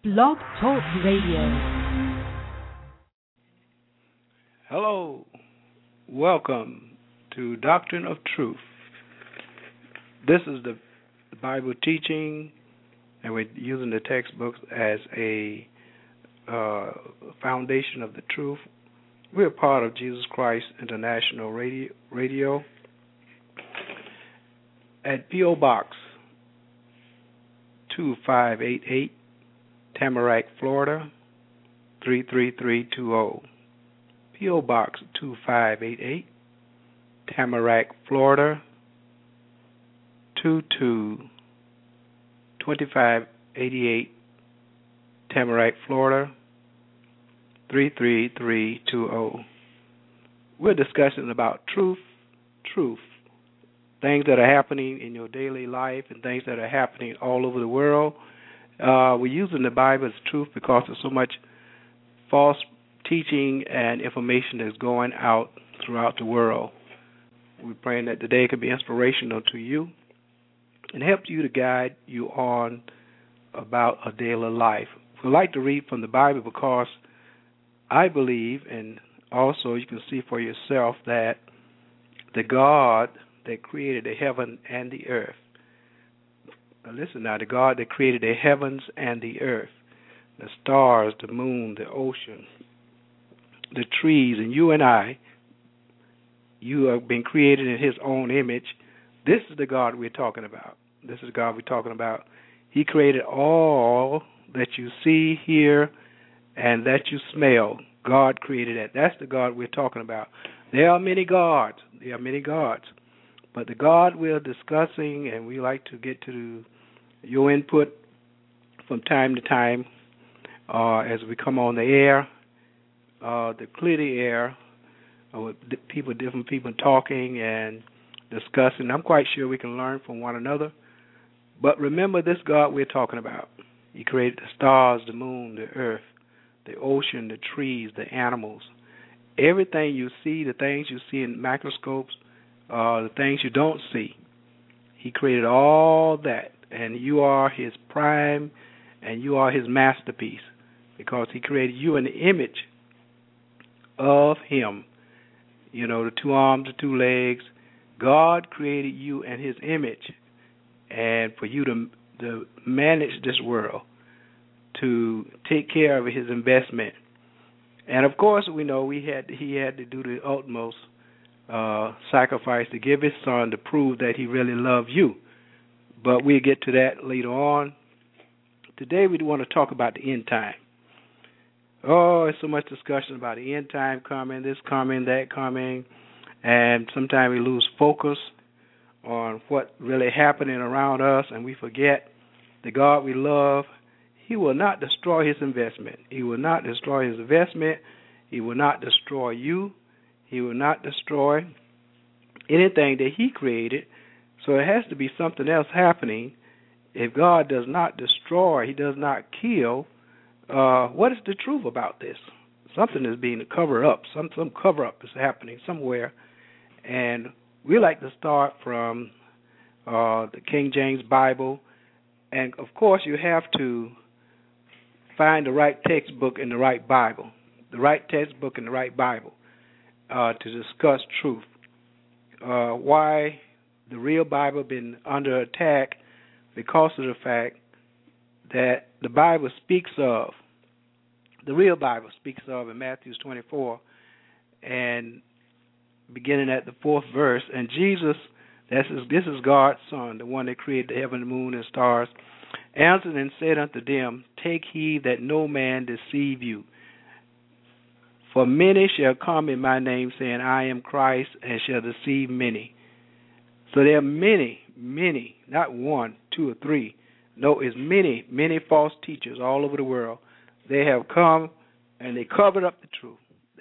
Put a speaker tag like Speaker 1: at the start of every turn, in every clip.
Speaker 1: Blog Talk Radio.
Speaker 2: Hello, welcome to Doctrine of Truth. This is the Bible teaching, and we're using the textbooks as a foundation of the truth. We're part of Jesus Christ International Radio at P.O. Box 2588, Tamarack, Florida 33320. P.O. Box 2588, Tamarack, Florida 2588, Tamarack, Florida 33320. We're discussing about truth, things that are happening in your daily life and things that are happening all over the world. We're using the Bible as truth because there's so much false teaching and information that's going out throughout the world. We're praying that today could be inspirational to you and help you to guide you on about a daily life. We like to read from the Bible because I believe, and also you can see for yourself, that the God that created the heaven and the earth. Now listen now, the God that created the heavens and the earth, the stars, the moon, the ocean, the trees, and you and I, you have been created in His own image. This is the God we're talking about. This is the God we're talking about. He created all that you see, hear, and that you smell. God created that. That's the God we're talking about. There are many gods. But the God we're discussing, and we like to get to your input from time to time as we come on the air, to clear the air with different people talking and discussing. I'm quite sure we can learn from one another. But remember this God we're talking about. He created the stars, the moon, the earth, the ocean, the trees, the animals. Everything you see, the things you see in microscopes, the things you don't see. He created all that, and you are His prime, and you are His masterpiece, because He created you in the image of Him. You know, the two arms, the two legs. God created you in His image, and for you to manage this world, to take care of His investment. And of course, we know He had to do the utmost sacrifice to give His Son to prove that He really loved you. But we'll get to that later on. Today we want to talk about the end time. Oh, there's so much discussion about the end time coming, this coming, that coming, and sometimes we lose focus on what really happening around us, and we forget the God we love. He will not destroy His investment. He will not destroy His investment. He will not destroy you. He will not destroy anything that He created. So it has to be something else happening. If God does not destroy, He does not kill, what is the truth about this? Something is being covered up. Some cover-up is happening somewhere. And we like to start from the King James Bible. And, of course, you have to find the right textbook in the right Bible. The right textbook in the right Bible to discuss truth. Why the real Bible been under attack? Because of the fact that the Bible speaks of, the real Bible speaks of in Matthew 24, and beginning at the 4th verse, and Jesus, this is God's Son, the one that created the heaven, the moon, and stars, answered and said unto them, Take heed that no man deceive you. For many shall come in my name, saying, I am Christ, and shall deceive many. So there are many, not one, two, or three. No, it's many false teachers all over the world. They have come, and they covered up the truth.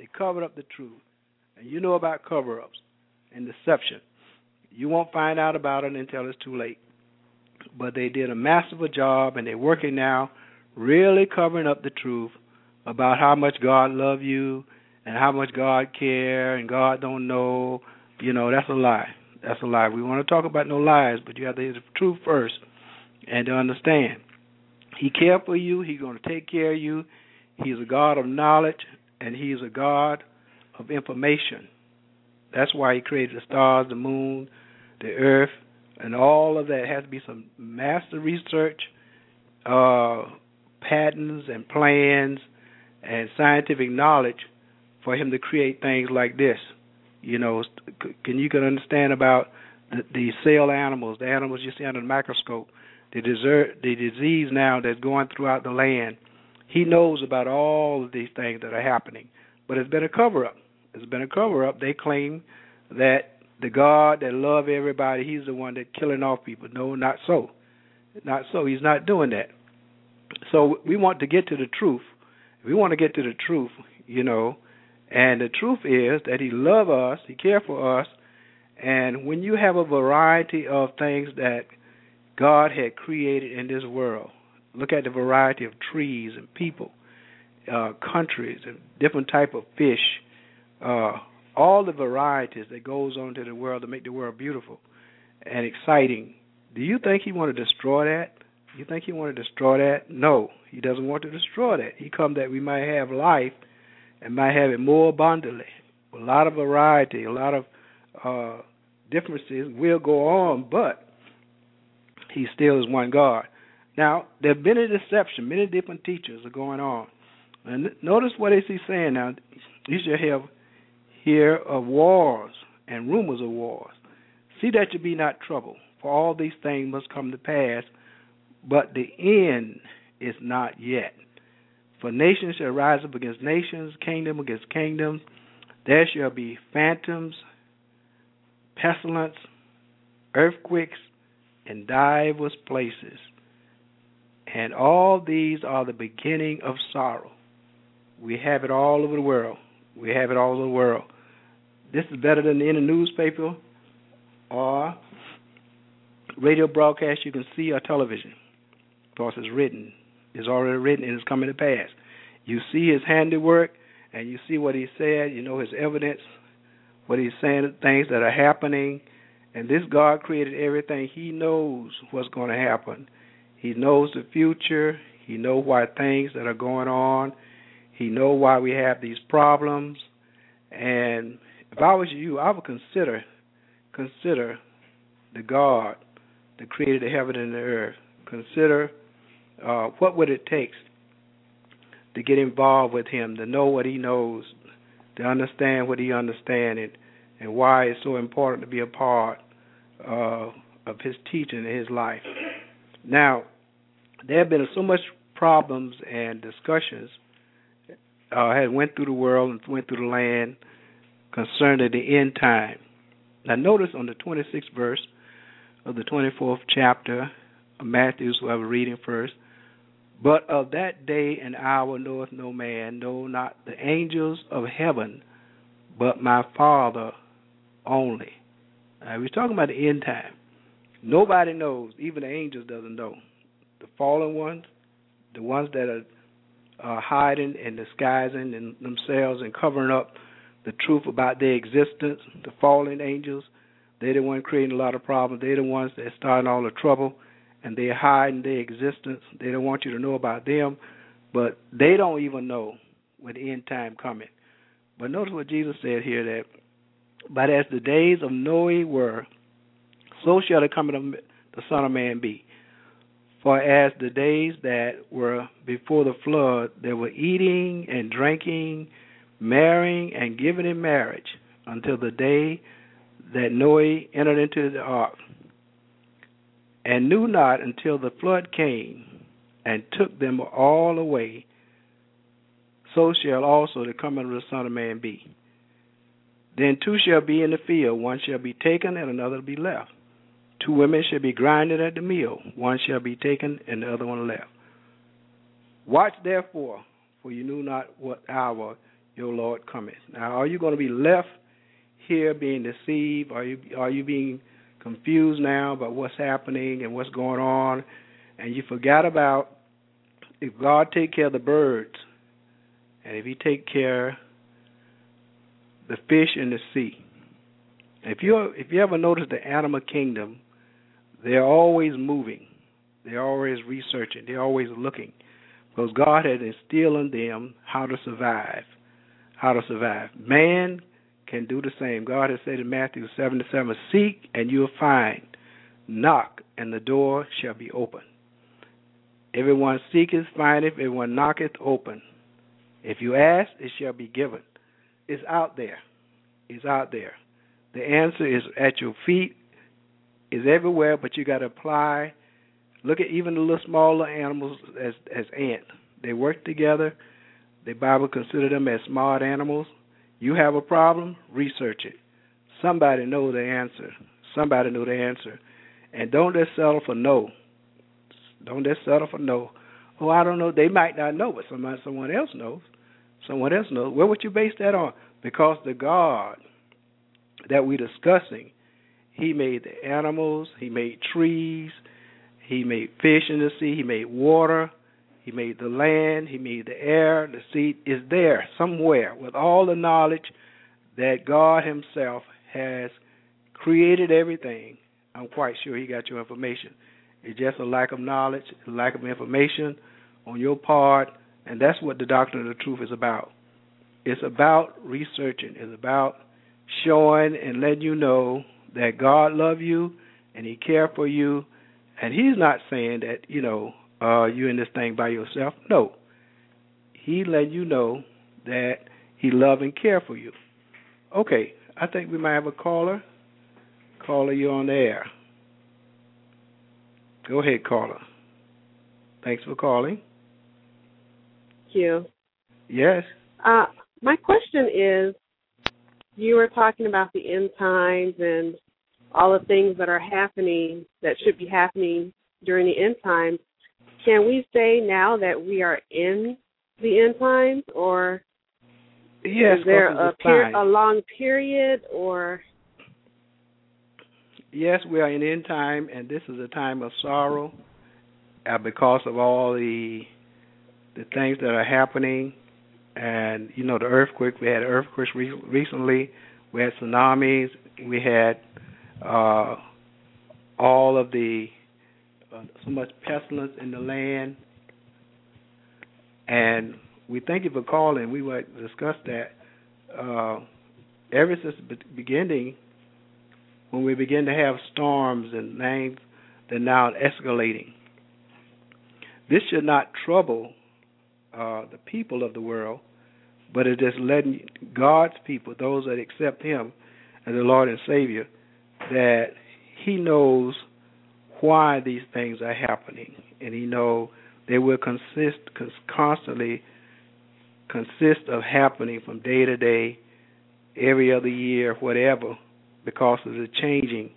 Speaker 2: And you know about cover-ups and deception. You won't find out about it until it's too late. But they did a massive job, and they're working now, really covering up the truth about how much God loves you and how much God cares and God don't know. You know, that's a lie. We want to talk about no lies, but you have to hear the truth first and to understand He cares for you. He's going to take care of you. He's a God of knowledge, and he's a God of information. That's why he created the stars, the moon, the earth, and all of that. It has to be some master research, patents and plans and scientific knowledge for him to create things like this. You know, you can understand about the cell animals, the animals you see under the microscope, the disease now that's going throughout the land. He knows about all of these things that are happening, but it's been a cover-up. It's been a cover-up. They claim that the God that loves everybody, he's the one that's killing off people. No, not so. Not so. He's not doing that. So we want to get to the truth. We want to get to the truth, you know, and the truth is that he loves us, he cares for us, and when you have a variety of things that God had created in this world, look at the variety of trees and people, countries, and different type of fish, all the varieties that goes on to the world to make the world beautiful and exciting. Do you think he want to destroy that? You think he want to destroy that? No, he doesn't want to destroy that. He come that we might have life and might have it more abundantly. A lot of variety, a lot of differences will go on, but he still is one God. Now, there have been a deception. Many different teachers are going on. And notice what is he saying now. You should hear of wars and rumors of wars. See that you be not troubled, for all these things must come to pass, but the end is not yet. For nations shall rise up against nations, kingdom against kingdom. There shall be phantoms, pestilence, earthquakes in divers places. And all these are the beginning of sorrow. We have it all over the world. We have it all over the world. This is better than in the newspaper or radio broadcast you can see or television. Because it's written. It's already written and it's coming to pass. You see his handiwork and you see what he said. You know his evidence, what he's saying, things that are happening. And this God created everything. He knows what's going to happen. He knows the future. He knows why things that are going on. He knows why we have these problems. And if I was you, I would consider the God that created the heaven and the earth. Consider what would it take to get involved with him, to know what he knows, to understand what he understands, and why it's so important to be a part of his teaching in his life. Now, there have been so much problems and discussions had went through the world and went through the land concerning the end time. Now, notice on the 26th verse of the 24th chapter of Matthew, so I was reading first. But of that day and hour knoweth no man, no, not the angels of heaven, but my Father only. Now, we're talking about the end time. Nobody knows, even the angels doesn't know. The fallen ones, the ones that are hiding and disguising themselves and covering up the truth about their existence, the fallen angels, they're the ones creating a lot of problems. They're the ones that are starting all the trouble, and they're hiding their existence. They don't want you to know about them, but they don't even know when the end time coming. But notice what Jesus said here, that, but as the days of Noah were, so shall the coming of the Son of Man be. For as the days that were before the flood, they were eating and drinking, marrying and giving in marriage, until the day that Noah entered into the ark, and knew not until the flood came and took them all away. So shall also the coming of the Son of Man be. Then two shall be in the field, one shall be taken and another be left. Two women shall be grinding at the mill, one shall be taken and the other one left. Watch therefore, for you knew not what hour your Lord cometh. Now, are you going to be left here being deceived? Are you being confused now about what's happening and what's going on? And you forgot about, if God take care of the birds, and if he take care of the fish in the sea. If you ever notice the animal kingdom, they're always moving. They're always researching. They're always looking. Because God had instilled in them how to survive. How to survive. Man can do the same. God has said in Matthew 7:7, seek and you'll find. Knock and the door shall be open. Everyone seeketh, findeth. Everyone knocketh, open. If you ask, it shall be given. It's out there. It's out there. The answer is at your feet. It's everywhere, but you got to apply. Look at even the little smaller animals as ants. They work together. The Bible considers them as smart animals. You have a problem, research it. Somebody knows the answer. Somebody knows the answer. And don't just settle for no. Don't just settle for no. Oh, I don't know. They might not know, but someone else knows. Someone else knows. Where would you base that on? Because the God that we're discussing, He made the animals, He made trees, He made fish in the sea, He made water, He made the land, He made the air, the sea is there somewhere with all the knowledge that God Himself has created everything. I'm quite sure He got your information. It's just a lack of knowledge, a lack of information on your part, and that's what the doctrine of the truth is about. It's about researching. It's about showing and letting you know that God loves you and He cares for you, and He's not saying that, you're in this thing by yourself. No. He let you know that He loves and cares for you. Okay, I think we might have a caller. Caller, you're on the air. Go ahead, caller. Thanks for calling.
Speaker 3: Thank you.
Speaker 2: Yes.
Speaker 3: My question is, you were talking about the end times and all the things that are happening, that should be happening during the end times. Can we say now that we are in the end times, or
Speaker 2: yes,
Speaker 3: is there a long period, or?
Speaker 2: Yes, we are in the end time, and this is a time of sorrow because of all the things that are happening. And, the earthquake, we had earthquakes recently, we had tsunamis, we had all of the, so much pestilence in the land. And we thank you for calling. We will discuss that. Ever since the beginning, when we begin to have storms and things, they're now escalating. This should not trouble the people of the world, but it is letting God's people, those that accept Him as the Lord and Savior, that He knows why these things are happening, and He knows they will constantly consist of happening from day to day, every other year, whatever, because of the changing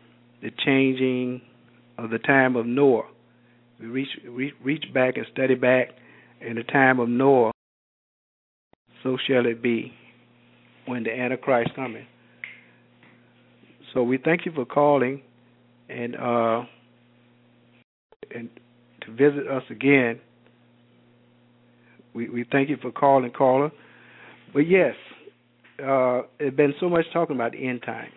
Speaker 2: of the time of Noah. We reach back and study back in the time of Noah. So shall it be when the Antichrist cometh. So we thank you for calling and to visit us again. We thank you for calling, caller. But yes, there's been so much talking about the end time.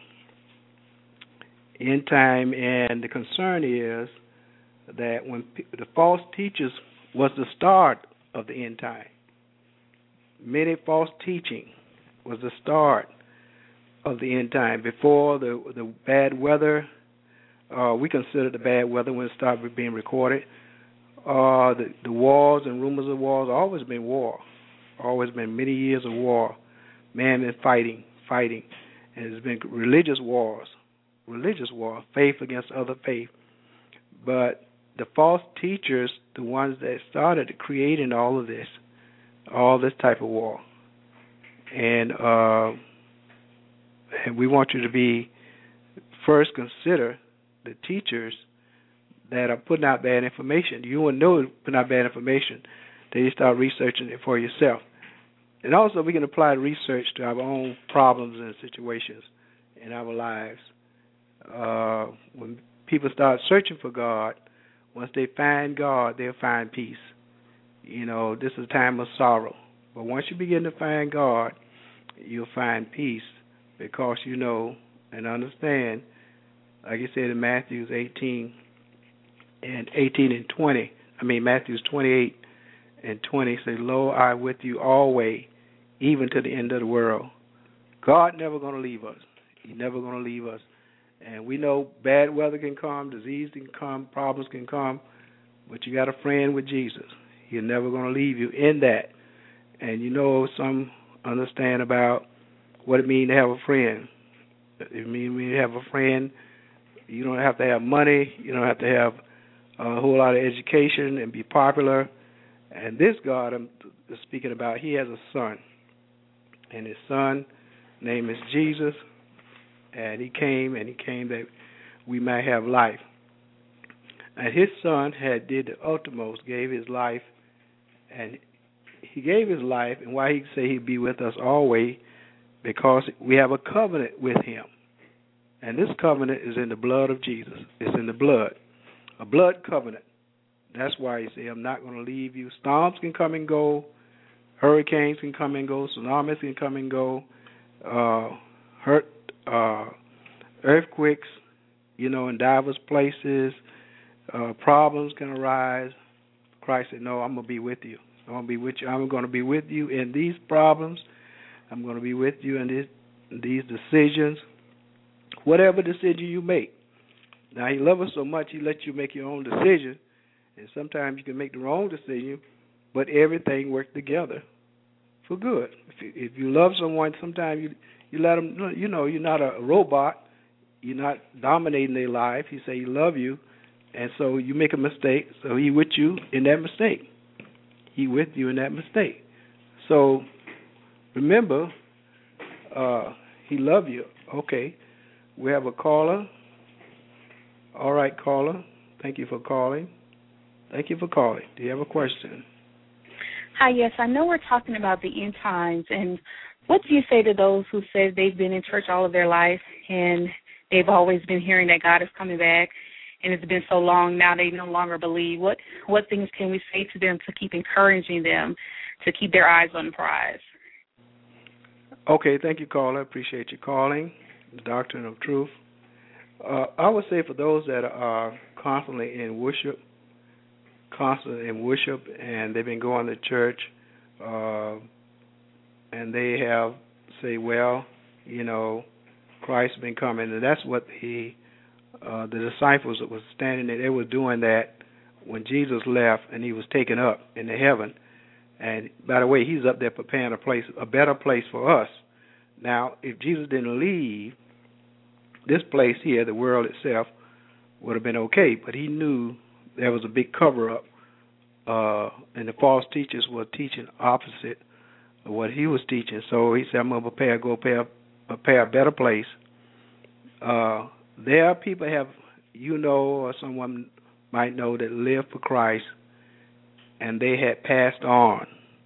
Speaker 2: End time, and the concern is that when the false teachers was the start of the end time. Many false teaching was the start of the end time. Before the bad weather, we consider the bad weather when it started being recorded. The wars and rumors of wars, always been war. Always been many years of war. Man been fighting. And it's been religious war, faith against other faith. But the false teachers, the ones that started creating all this type of war. And we want you to be first consider the teachers that are putting out bad information. You won't know putting out bad information till you start researching it for yourself. And also we can apply research to our own problems and situations in our lives. When people start searching for God, once they find God, they'll find peace. This is a time of sorrow. But once you begin to find God, you'll find peace because you know and understand, like you said in Matthew 18, and 18 and 20. Matthew's 28 and 20 say, "Lo, I am with you always, even to the end of the world." God never going to leave us. He's never going to leave us. And we know bad weather can come, disease can come, problems can come, but you got a friend with Jesus. He's never going to leave you in that. And some understand about what it means to have a friend. It means when you have a friend, you don't have to have money, you don't have to have a whole lot of education and be popular. And this God I'm speaking about, he has a son. And his son name is Jesus. And he came that we might have life. And his son had did the uttermost, gave his life. And he gave his life, and why he say he'd be with us always, because we have a covenant with him. And this covenant is in the blood of Jesus. It's in the blood. A blood covenant. That's why he said, I'm not going to leave you. Storms can come and go. Hurricanes can come and go. Tsunamis can come and go. Earthquakes, in diverse places. Problems can arise. Christ said, no, I'm going to be with you. I'm going to be with you. I'm going to be with you in these problems. I'm going to be with you in these decisions. Whatever decision you make. Now, he loves us so much, he lets you make your own decision. And sometimes you can make the wrong decision, but everything works together for good. If you love someone, sometimes you let them, you're not a robot. You're not dominating their life. He say he love you, and so you make a mistake, so he with you in that mistake. He with you in that mistake. So remember, he love you. Okay, we have a caller. All right, caller. Thank you for calling. Thank you for calling. Do you have a question?
Speaker 4: Hi, yes. I know we're talking about the end times, and what do you say to those who say they've been in church all of their life and they've always been hearing that God is coming back, and it's been so long now they no longer believe? What things can we say to them to keep encouraging them to keep their eyes on the prize?
Speaker 2: Okay, thank you, caller. I appreciate you calling. The Doctrine of Truth. I would say for those that are constantly in worship, and they've been going to church, and they have say, well, Christ's been coming, and that's what the disciples that was standing there, they were doing that when Jesus left and he was taken up into heaven. And by the way, he's up there preparing a better place for us. Now, if Jesus didn't leave, this place here, the world itself, would have been okay. But he knew there was a big cover-up, and the false teachers were teaching opposite of what he was teaching. So he said, I'm going to prepare a better place. There are people or someone might know that lived for Christ, and they had passed on.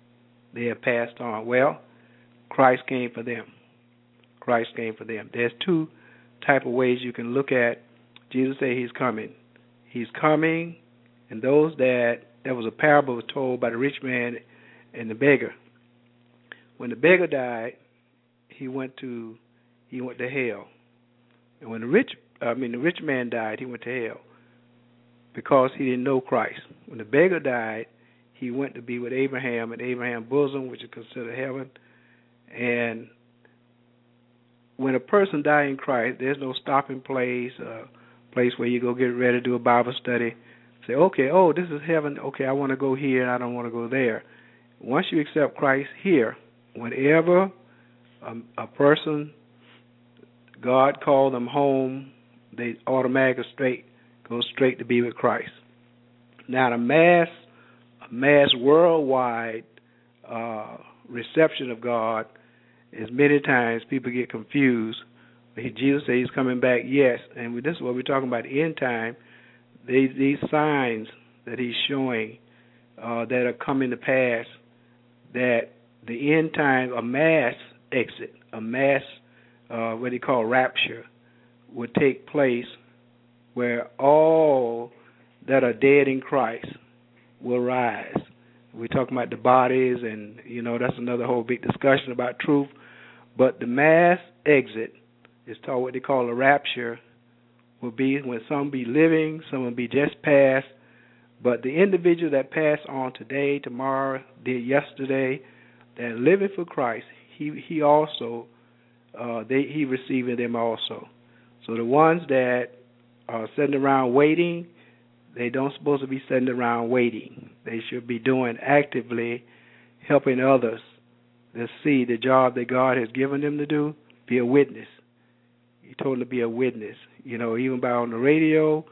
Speaker 2: Well, Christ came for them. There's two type of ways you can look at. Jesus said he's coming. He's coming, and those there was a parable told by the rich man and the beggar. When the beggar died, he went to hell. And when the rich man died, he went to hell because he didn't know Christ. When the beggar died, he went to be with Abraham in Abraham's bosom, which is considered heaven. And when a person dies in Christ, there's no stopping place, a place where you go get ready to do a Bible study. Say, okay, this is heaven. Okay, I want to go here, and I don't want to go there. Once you accept Christ here, whenever a person, God called them home, they automatically go straight to be with Christ. Now, the mass worldwide reception of God is many times people get confused. Jesus said he's coming back, yes, and this is what we're talking about, the end time. These signs that he's showing that are coming to pass, that the end time, a mass exit, what they call rapture, would take place where all that are dead in Christ will rise. We're talking about the bodies, and, that's another whole big discussion about truth. But the mass exit is what they call a rapture, will be when some be living, some will be just passed. But the individual that passed on today, tomorrow, did yesterday, that living for Christ, he also he receiving them also. So the ones that are sitting around waiting, they don't supposed to be sitting around waiting. They should be doing actively, helping others to see the job that God has given them to do. Be a witness. He told them to be a witness. You know, even by on the radio,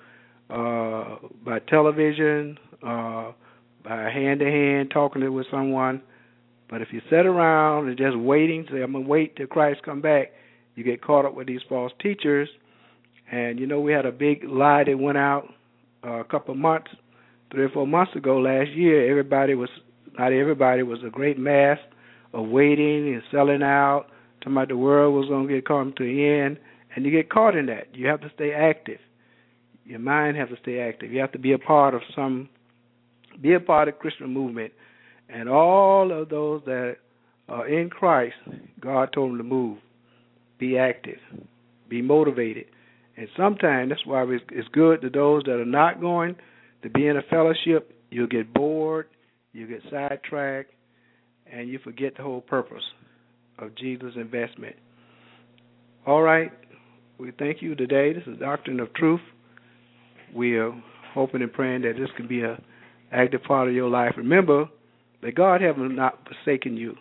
Speaker 2: by television, by hand-to-hand talking with someone. But if you sit around and just waiting, say, I'm going to wait till Christ come back, you get caught up with these false teachers. And, you know, we had a big lie that went out a couple of months, 3 or 4 months ago last year. Not everybody was a great mass of waiting and selling out, talking about the world was going to come to an end. And you get caught in that. You have to stay active. Your mind has to stay active. You have to be a part of the Christian movement. And all of those that are in Christ, God told them to move, be active, be motivated. And sometimes that's why it's good to those that are not going to be in a fellowship. You'll get bored, you get sidetracked, and you forget the whole purpose of Jesus' investment. All right, we thank you today. This is Doctrine of Truth. We are hoping and praying that this can be an active part of your life. Remember that God has not forsaken you.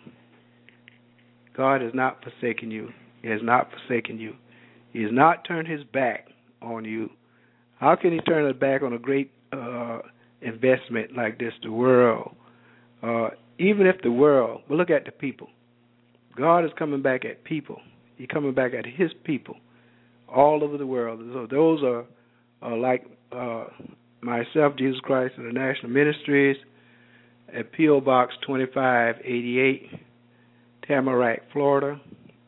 Speaker 2: God has not forsaken you. He has not forsaken you. He has not turned his back on you. How can he turn his back on a great investment like this, the world? Even if the world, but look at the people. God is coming back at people. He's coming back at his people all over the world. So those are like myself, Jesus Christ International Ministries, at P.O. Box 2588, Tamarack, Florida,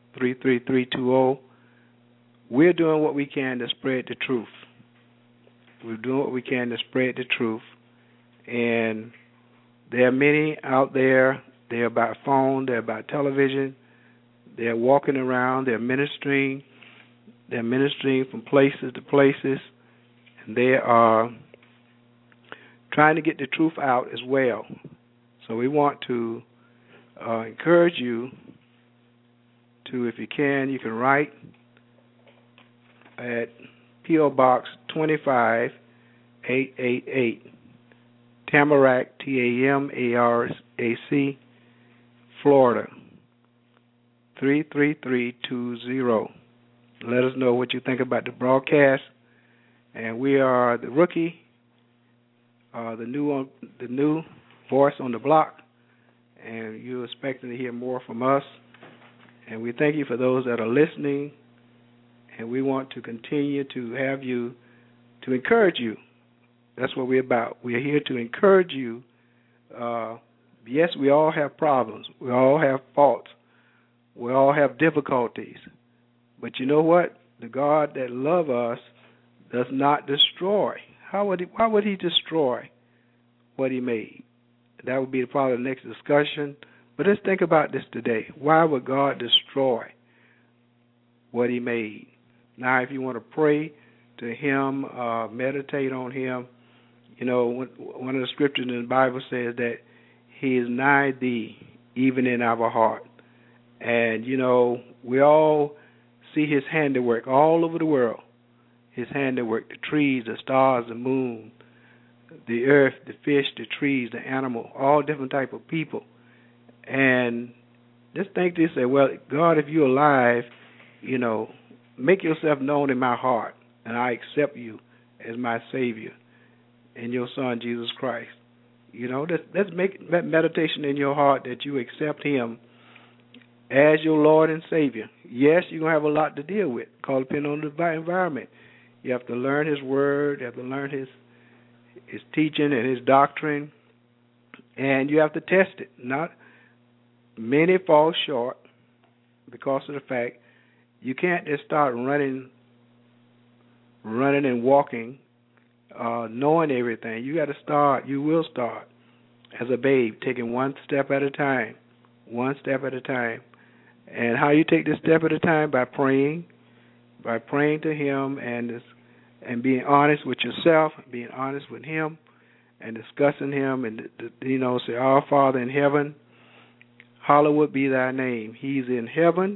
Speaker 2: 33320. We're doing what we can to spread the truth. We're doing what we can to spread the truth. And there are many out there. They're by phone. They're by television. They're walking around. They're ministering. They're ministering from places to places. And they are trying to get the truth out as well. So we want to encourage you to, if you can write at P.O. Box 25888, Tamarack, Tamarac, Florida, 33320. Let us know what you think about the broadcast. And we are the rookie, the new voice on the block, and you're expecting to hear more from us. And we thank you for those that are listening, and we want to continue to have you, to encourage you. That's what we're about. We're here to encourage you. Yes, we all have problems. We all have faults. We all have difficulties. But you know what? The God that loves us does not destroy. Why would he destroy what he made? That would be probably the next discussion. But let's think about this today. Why would God destroy what he made? Now, if you want to pray to him, meditate on him, you know, one of the scriptures in the Bible says that he is nigh thee, even in our heart. And, you know, we all see his handiwork all over the world. His handiwork, the trees, the stars, the moon, the earth, the fish, the trees, the animal, all different type of people. And just think this, say, well, God, if you're alive, you know, make yourself known in my heart, and I accept you as my Savior and your Son, Jesus Christ. You know, let's make that meditation in your heart that you accept him as your Lord and Savior. Yes, you're going to have a lot to deal with, because depending on the environment. You have to learn his word, you have to learn his teaching and his doctrine, and you have to test it. Not many fall short because of the fact you can't just start running and walking, knowing everything. You got to start. You will start as a babe, taking one step at a time, And how you take this step at a time? By praying to him and and being honest with yourself, being honest with Him, and discussing Him, and say, Our Father in heaven, hallowed be Thy name. He's in heaven,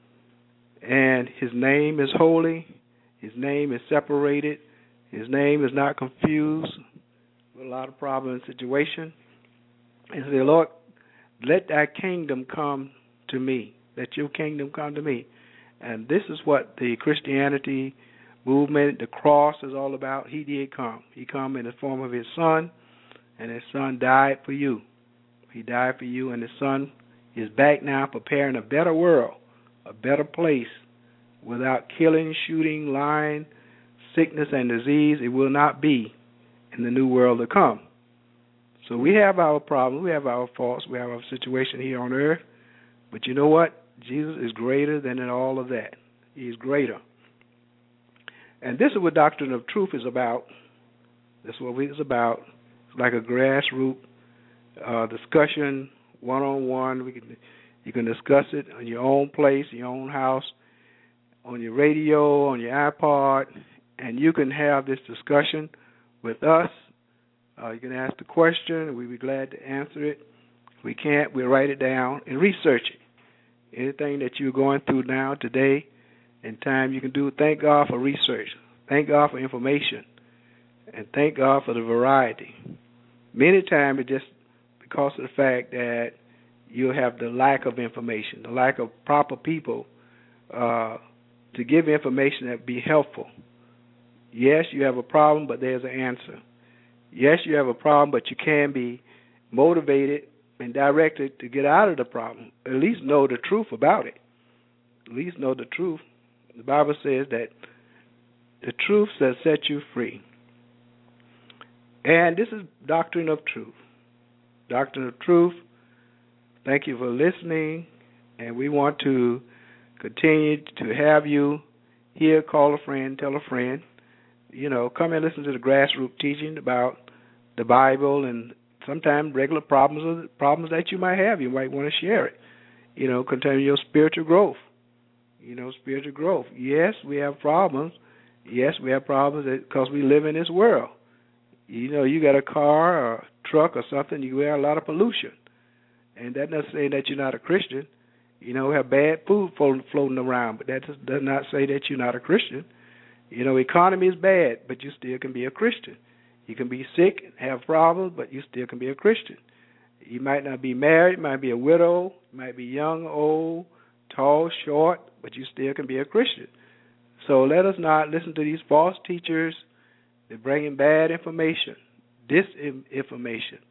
Speaker 2: and His name is holy. His name is separated. His name is not confused with a lot of problem and situation. And say, Lord, let Thy kingdom come to me. Let Your kingdom come to me. And this is what the Christianity movement, the cross, is all about. He did come. He come in the form of His Son, and His Son died for you. He died for you, and His Son is back now preparing a better world, a better place, without killing, shooting, lying, sickness, and disease. It will not be in the new world to come. So we have our problems, we have our faults, we have our situation here on earth, but you know what? Jesus is greater than in all of that. He is greater. And this is what Doctrine of Truth is about. This is what it's about. It's like a grassroots discussion, one-on-one. You can discuss it in your own place, in your own house, on your radio, on your iPod, and you can have this discussion with us. You can ask the question. We'd be glad to answer it. If we can't, we'll write it down and research it. Anything that you're going through now, today, in time, you can do. Thank God for research. Thank God for information. And thank God for the variety. Many times it's just because of the fact that you have the lack of information, the lack of proper people to give information that would be helpful. Yes, you have a problem, but there's an answer. Yes, you have a problem, but you can be motivated and directed to get out of the problem. At least know the truth about it. At least know the truth. The Bible says that the truth shall set you free. And this is Doctrine of Truth. Doctrine of Truth. Thank you for listening. And we want to continue to have you here. Call a friend, tell a friend. Come and listen to the grassroots teaching about the Bible and sometimes regular problems that you might have. You might want to share it. Concerning your spiritual growth. Spiritual growth. Yes, we have problems. Yes, we have problems because we live in this world. You got a car or a truck or something, you have a lot of pollution. And that doesn't say that you're not a Christian. We have bad food floating around, but that does not say that you're not a Christian. Economy is bad, but you still can be a Christian. You can be sick and have problems, but you still can be a Christian. You might not be married, might be a widow, might be young, old, tall, short, but you still can be a Christian. So let us not listen to these false teachers. They're bringing bad information, disinformation,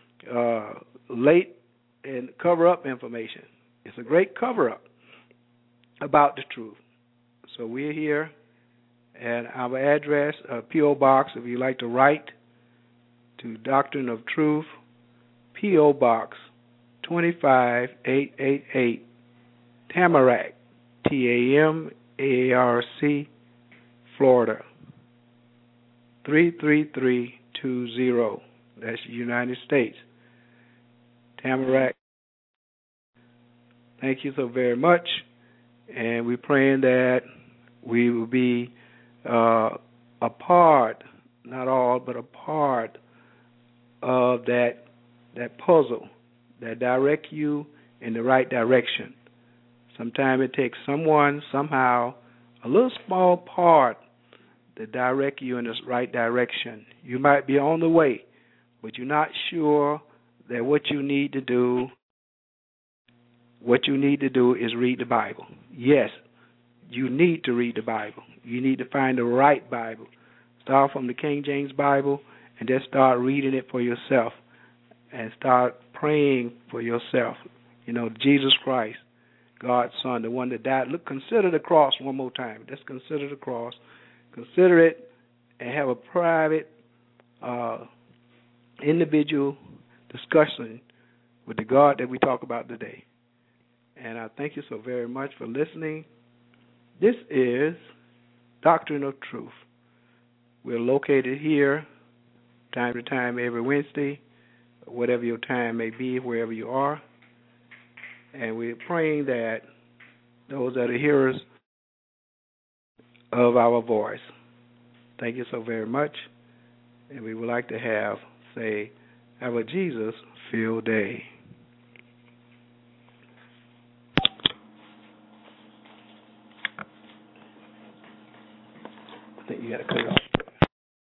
Speaker 2: late and cover-up information. It's a great cover-up about the truth. So we're here, and our address, P.O. Box, if you'd like to write to Doctrine of Truth, P.O. Box 25888, Tamarac, T-A-M-A-R-C, Florida, 33320. That's the United States. Tamarac. Thank you so very much. And we're praying that we will be a part, not all, but a part of that puzzle that direct you in the right direction. Sometimes it takes someone, somehow, a little small part to direct you in the right direction. You might be on the way, but you're not sure that what you need to do is read the Bible. Yes, you need to read the Bible. You need to find the right Bible. Start from the King James Bible and just start reading it for yourself and start praying for yourself. Jesus Christ, God's Son, the one that died. Look, consider the cross one more time. Just consider the cross. Consider it and have a private, individual discussion with the God that we talk about today. And I thank you so very much for listening. This is Doctrine of Truth. We're located here time to time every Wednesday, whatever your time may be, wherever you are. And we're praying that those that are hearers of our voice Thank you so very much. And we would like to have a Jesus-filled day. I think you got to cut it off.